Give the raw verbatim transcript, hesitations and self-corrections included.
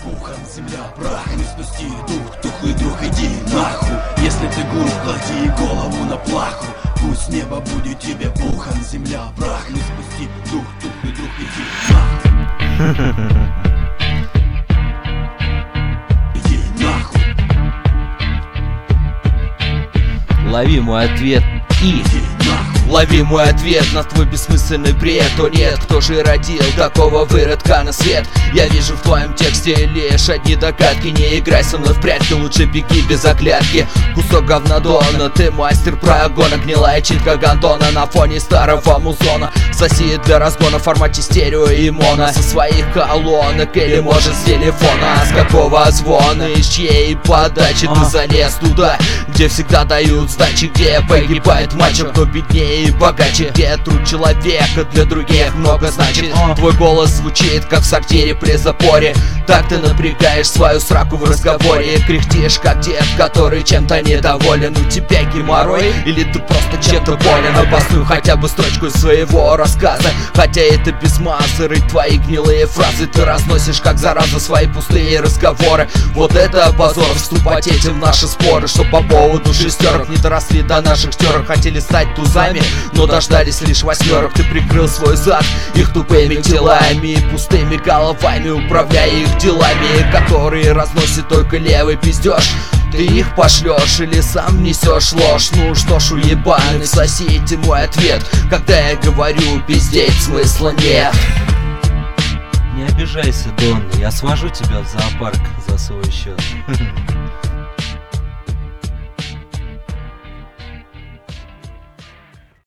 пухан, земля, прах. Не спусти дух, тухлый друг, иди нахуй. Если ты гур, клади голову на плаху. Пусть небо будет тебе пухан, земля, прах. Не спусти дух, тухлый друг, иди нахуй. Иди нахуй. Лови мой ответ и... Лови мой ответ на твой бессмысленный бред. О нет, кто же родил такого выродка на свет? Я вижу в твоем тексте лишь одни догадки. Не играй со мной в прятки, лучше беги без оглядки. Кусок говнодона, ты мастер прогона. Гнилая читка гандона на фоне старого музона. Соси для разгона в формате стерео и моно. Со своих колонок или может с телефона. А с какого звона, из чьей подачи ты залез туда, где всегда дают сдачи, где погибает мачо, кто беднее и богаче, где труд человека для других много значит. Твой голос звучит как в сортире при запоре. Так ты напрягаешь свою сраку в разговоре. Кряхтишь как дед, который чем-то недоволен. У тебя геморрой или ты просто чем-то болен? Обоснуй хотя бы строчку из своего рассказа, хотя это без мазыры. Твои гнилые фразы ты разносишь как зараза, свои пустые разговоры. Вот это позор, вступать этим в наши споры. Что по поводу шестерок не доросли до наших стерок. Хотели стать тузами, но дождались лишь восьмерок. Ты прикрыл свой зад их тупыми телами и пустыми головами, управляя их делами, которые разносит только левый пиздеж. Ты их пошлешь или сам несешь ложь? Ну что ж, уебаны, сосите мой ответ, когда я говорю пиздеть смысла нет. Не обижайся, Дон, я свожу тебя в зоопарк за свой счет.